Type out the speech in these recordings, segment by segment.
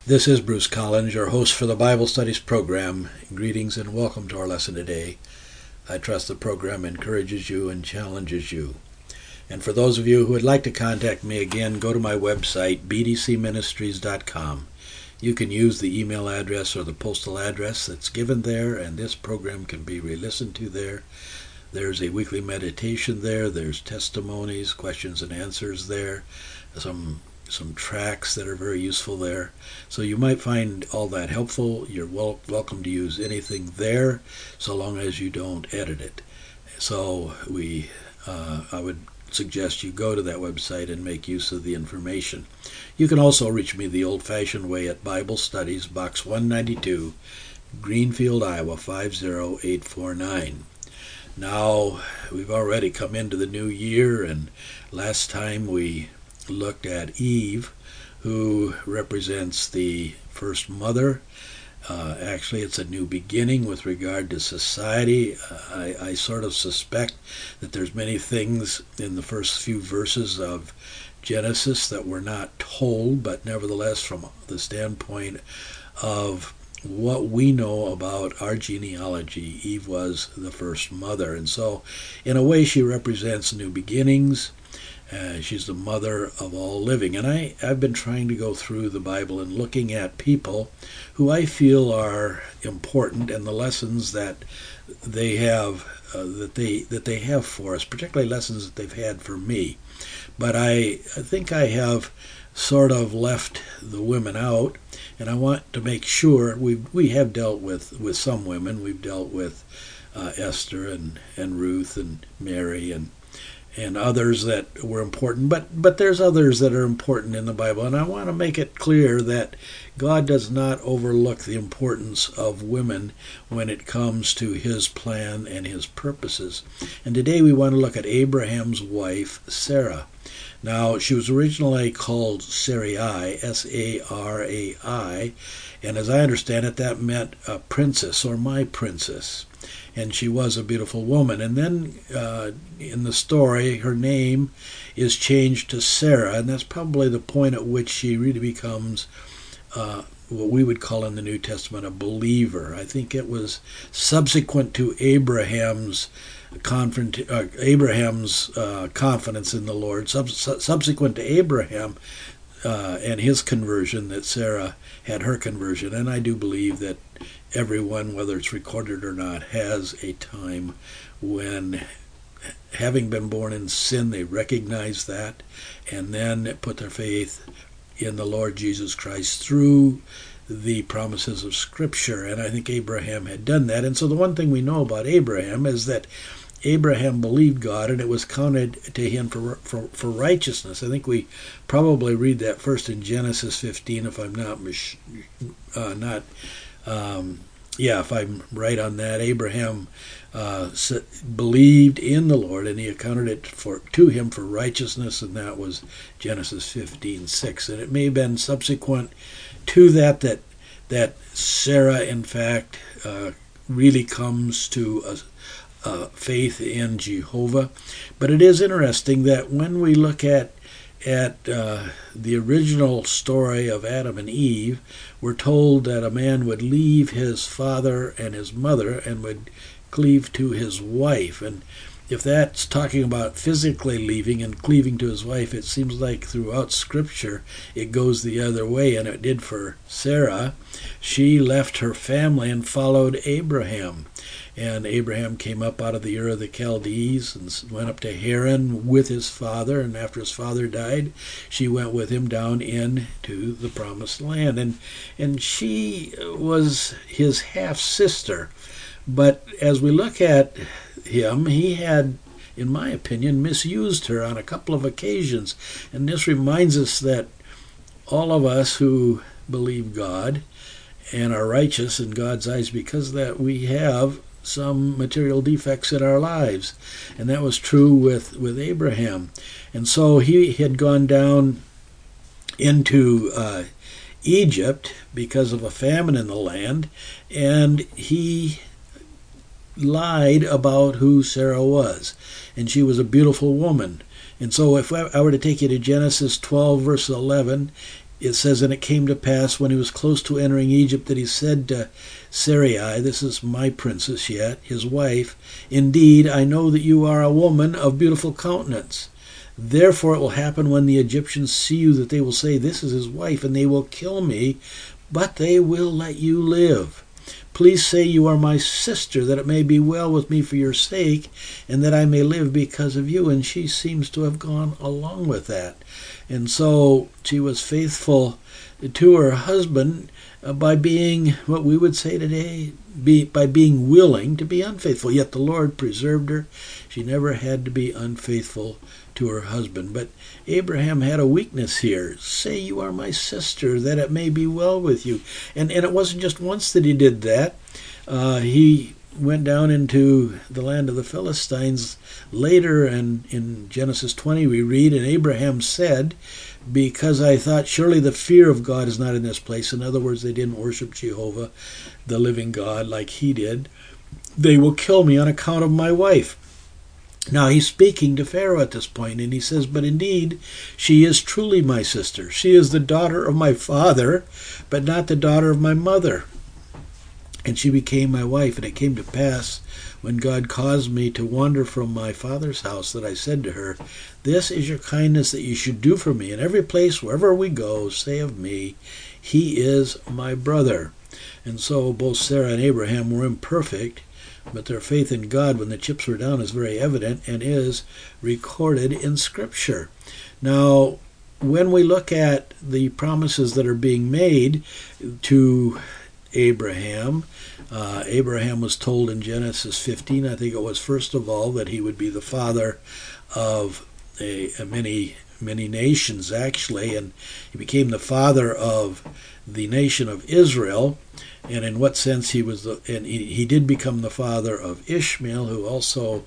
This is Bruce Collins, your host for the Bible Studies program. Greetings and welcome to our lesson today. I trust the program encourages you and challenges you. And for those of you who would like to contact me again, go to my website, bdcministries.com. You can use the email address or the postal address that's given there, and this program can be re-listened to there. There's a weekly meditation there. There's testimonies, questions and answers there. Some tracks that are very useful there. So you might find all that helpful. You're welcome to use anything there, so long as you don't edit it. So I would suggest you go to that website and make use of the information. You can also reach me the old-fashioned way at Bible Studies, Box 192, Greenfield, Iowa 50849. Now, we've already come into the new year, and last time we looked at Eve, who represents the first mother. Actually, it's a new beginning with regard to society. I sort of suspect that there's many things in the first few verses of Genesis that we're not told, but nevertheless, from the standpoint of what we know about our genealogy, Eve was the first mother. And so, in a way, she represents new beginnings. She's the mother of all living. And I've been trying to go through the Bible and looking at people who I feel are important and the lessons that they have that they have for us, particularly lessons that they've had for me. But I think I have sort of left the women out, and I want to make sure we have dealt with some women. We've dealt with Esther and Ruth and Mary and others that were important, but there's others that are important in the Bible, and I want to make it clear that God does not overlook the importance of women when it comes to His plan and His purposes. And today we want to look at Abraham's wife, Sarah. Now, she was originally called Sarai, S-A-R-A-I, and as I understand it, that meant a princess or my princess. And she was a beautiful woman. And then in the story, her name is changed to Sarah, and that's probably the point at which she really becomes what we would call in the New Testament a believer. I think it was subsequent to Abraham's confidence in the Lord, subsequent to Abraham and his conversion, that Sarah had her conversion. And I do believe that everyone, whether it's recorded or not, has a time when, having been born in sin, they recognize that and then put their faith in the Lord Jesus Christ through the promises of Scripture. And I think Abraham had done that. And so the one thing we know about Abraham is that Abraham believed God, and it was counted to him for righteousness. I think we probably read that first in Genesis 15, if I'm if I'm right on that. Abraham believed in the Lord, and He accounted it to him for righteousness, and that was Genesis 15:6. And it may have been subsequent to that Sarah, in fact, really comes to faith in Jehovah. But it is interesting that when we look at the original story of Adam and Eve, we're told that a man would leave his father and his mother and would cleave to his wife. And if that's talking about physically leaving and cleaving to his wife, it seems like throughout Scripture it goes the other way, and it did for Sarah. She left her family and followed Abraham. And Abraham came up out of the Ur of the Chaldees and went up to Haran with his father. And after his father died, she went with him down into the Promised Land. And she was his half-sister. But as we look at him, he had, in my opinion, misused her on a couple of occasions. And this reminds us that all of us who believe God and are righteous in God's eyes, because that we have some material defects in our lives. And that was true with Abraham. And so he had gone down into Egypt because of a famine in the land, and he lied about who Sarah was. And she was a beautiful woman. And so if I were to take you to Genesis 12, verse 11, it says, and it came to pass when he was close to entering Egypt that he said to Sarai, this is my princess yet, his wife, indeed, I know that you are a woman of beautiful countenance. Therefore it will happen when the Egyptians see you that they will say, this is his wife, and they will kill me, but they will let you live. Please say you are my sister, that it may be well with me for your sake, and that I may live because of you. And she seems to have gone along with that. And so she was faithful to her husband by being, what we would say today, by being willing to be unfaithful. Yet the Lord preserved her. She never had to be unfaithful to her husband. But Abraham had a weakness here. Say you are my sister, that it may be well with you. And it wasn't just once that he did that. He went down into the land of the Philistines later, and in Genesis 20 we read, and Abraham said, because I thought surely the fear of God is not in this place. In other words, they didn't worship Jehovah, the living God, like he did. They will kill me on account of my wife. Now he's speaking to Pharaoh at this point, and he says, but indeed, she is truly my sister. She is the daughter of my father, but not the daughter of my mother. And she became my wife. And it came to pass, when God caused me to wander from my father's house, that I said to her, this is your kindness that you should do for me. In every place, wherever we go, say of me, he is my brother. And so both Sarah and Abraham were imperfect, but their faith in God when the chips were down is very evident and is recorded in Scripture. Now, when we look at the promises that are being made to Abraham, Abraham was told in Genesis 15, I think it was, first of all, that he would be the father of many nations, actually, and he became the father of the nation of Israel. And in what sense he was, he did become the father of Ishmael, who also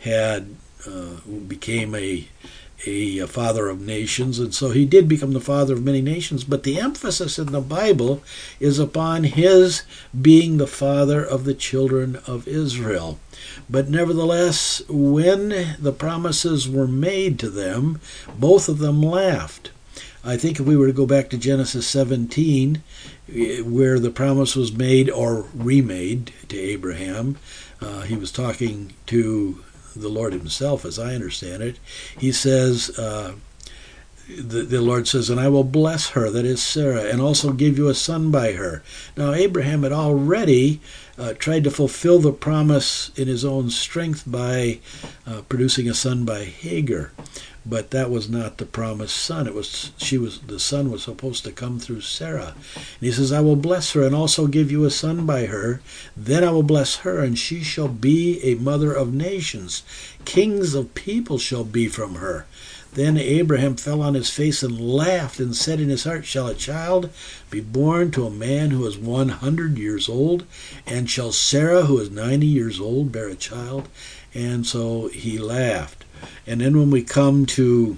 became a father of nations, and so he did become the father of many nations. But the emphasis in the Bible is upon his being the father of the children of Israel. But nevertheless, when the promises were made to them, both of them laughed. I think if we were to go back to Genesis 17, where the promise was made or remade to Abraham, he was talking to the Lord himself, as I understand it. He says, the Lord says, and I will bless her, that is Sarah, and also give you a son by her. Now Abraham had already tried to fulfill the promise in his own strength by producing a son by Hagar. But that was not the promised son. The son was supposed to come through Sarah. And he says, I will bless her and also give you a son by her. Then I will bless her, and she shall be a mother of nations. Kings of people shall be from her. Then Abraham fell on his face and laughed and said in his heart, shall a child be born to a man who is 100 years old? And shall Sarah, who is 90 years old, bear a child? And so he laughed. And then when we come to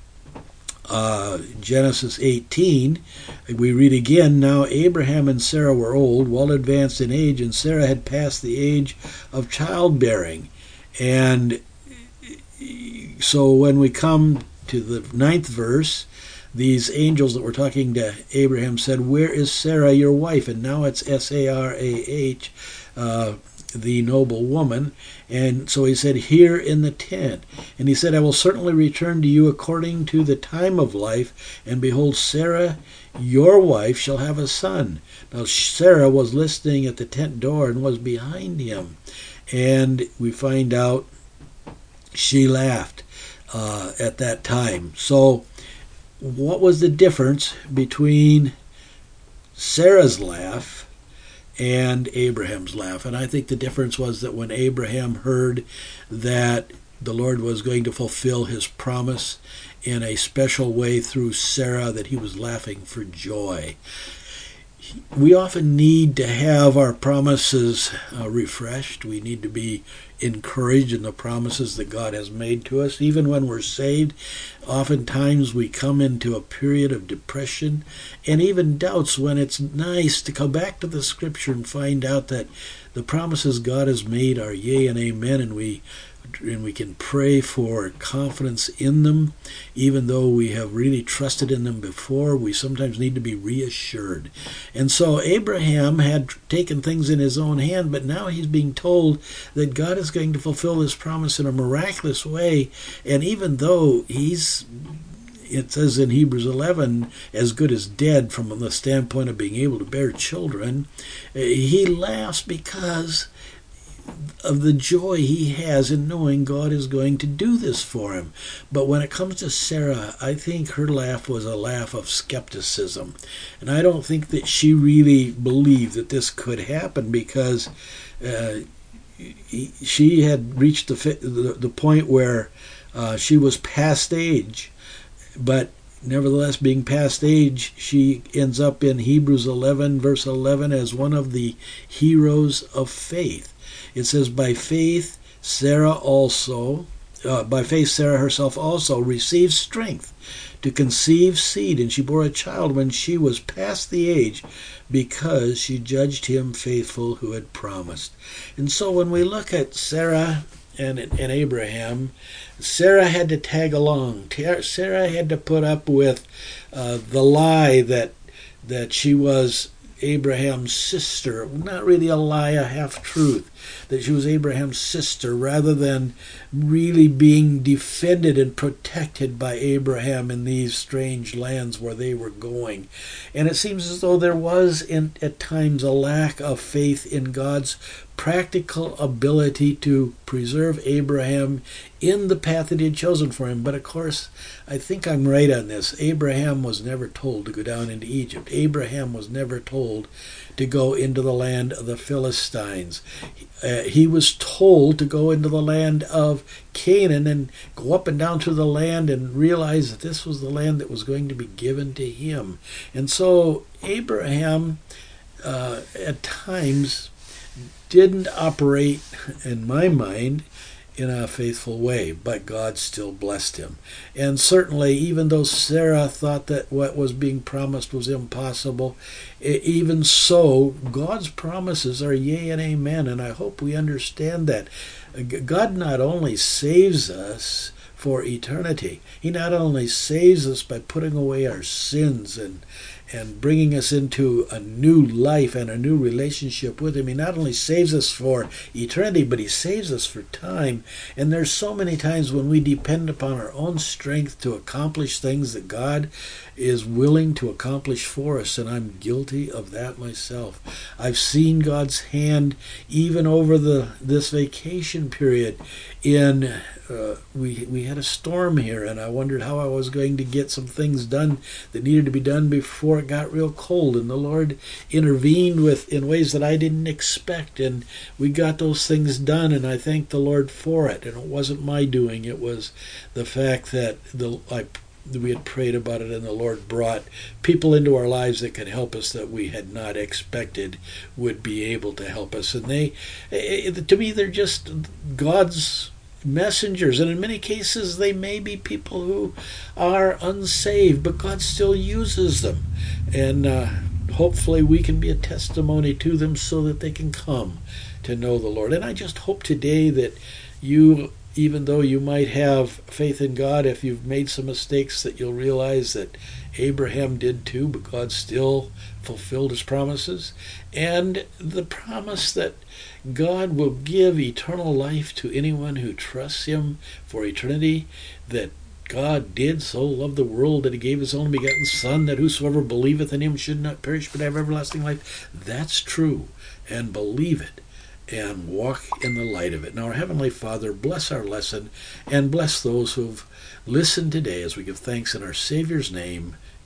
Genesis 18, we read again, now Abraham and Sarah were old, well advanced in age, and Sarah had passed the age of childbearing. And so when we come to the 9th verse, these angels that were talking to Abraham said, where is Sarah, your wife? And now it's S-A-R-A-H, the noble woman. And so he said, here in the tent. And he said, I will certainly return to you according to the time of life. And behold, Sarah, your wife, shall have a son. Now Sarah was listening at the tent door and was behind him. And we find out she laughed at that time. So what was the difference between Sarah's laugh and Abraham's laugh? And I think the difference was that when Abraham heard that the Lord was going to fulfill his promise in a special way through Sarah, that he was laughing for joy. We often need to have our promises refreshed. We need to be encouraged in the promises that God has made to us. Even when we're saved, oftentimes we come into a period of depression and even doubts, when it's nice to come back to the Scripture and find out that the promises God has made are yea and amen, and we and we can pray for confidence in them. Even though we have really trusted in them before, we sometimes need to be reassured. And so Abraham had taken things in his own hand, but now he's being told that God is going to fulfill this promise in a miraculous way. And even though it says in Hebrews 11, as good as dead from the standpoint of being able to bear children, he laughs because of the joy he has in knowing God is going to do this for him. But when it comes to Sarah, I think her laugh was a laugh of skepticism. And I don't think that she really believed that this could happen, because she had reached the point where she was past age. But nevertheless, being past age, she ends up in Hebrews 11, verse 11, as one of the heroes of faith. It says, by faith Sarah herself also received strength to conceive seed, and she bore a child when she was past the age, because she judged him faithful who had promised. And so when we look at Sarah and Abraham, Sarah had to tag along. Sarah had to put up with the lie that she was Abraham's sister. Not really a lie, a half-truth, that she was Abraham's sister, rather than really being defended and protected by Abraham in these strange lands where they were going. And it seems as though there was at times a lack of faith in God's practical ability to preserve Abraham in the path that he had chosen for him. But of course, I think I'm right on this. Abraham was never told to go down into Egypt. Abraham was never told to go into the land of the Philistines. He was told to go into the land of Canaan and go up and down through the land and realize that this was the land that was going to be given to him. And so Abraham at times didn't operate, in my mind, in a faithful way, but God still blessed him. And certainly, even though Sarah thought that what was being promised was impossible, even so, God's promises are yea and amen, and I hope we understand that. God not only saves us for eternity, he not only saves us by putting away our sins and bringing us into a new life and a new relationship with him. He not only saves us for eternity, but he saves us for time. And there's so many times when we depend upon our own strength to accomplish things that God is willing to accomplish for us, and I'm guilty of that myself. I've seen God's hand even over this vacation period. We had a storm here, and I wondered how I was going to get some things done that needed to be done before it got real cold, and the Lord intervened in ways that I didn't expect, and we got those things done, and I thank the Lord for it. And it wasn't my doing, it was the fact that we had prayed about it, and the Lord brought people into our lives that could help us that we had not expected would be able to help us. And to me, they're just God's messengers, and in many cases they may be people who are unsaved, but God still uses them, and hopefully we can be a testimony to them so that they can come to know the Lord. And I just hope today that you, even though you might have faith in God, if you've made some mistakes, that you'll realize that Abraham did too, but God still fulfilled his promises. And the promise that God will give eternal life to anyone who trusts him for eternity, that God did so love the world that he gave his only begotten Son, that whosoever believeth in him should not perish but have everlasting life. That's true, and believe it and walk in the light of it. Now, our Heavenly Father, bless our lesson and bless those who've listened today as we give thanks in our Savior's name.